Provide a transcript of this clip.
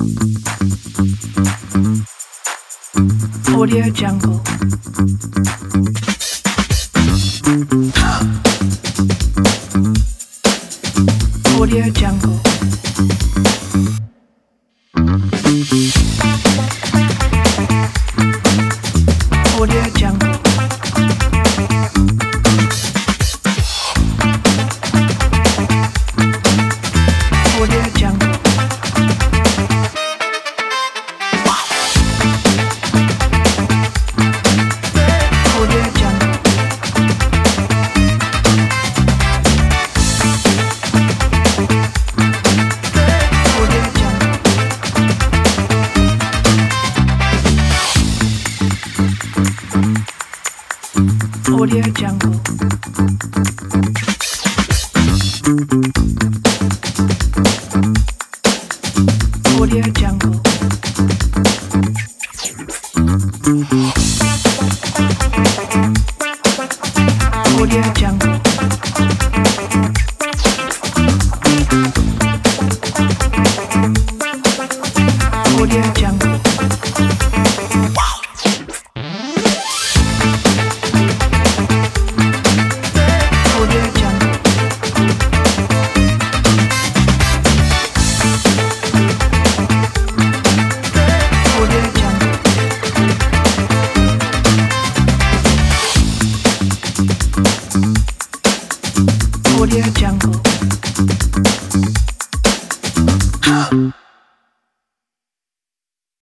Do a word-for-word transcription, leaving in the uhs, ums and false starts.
Audio Jungle. Audio Jungle. Audio Jungle. Audio Jungle. Audio Jungle. Audio Jungle. Audio Jungle. Audio Jungle. Audio Jungle.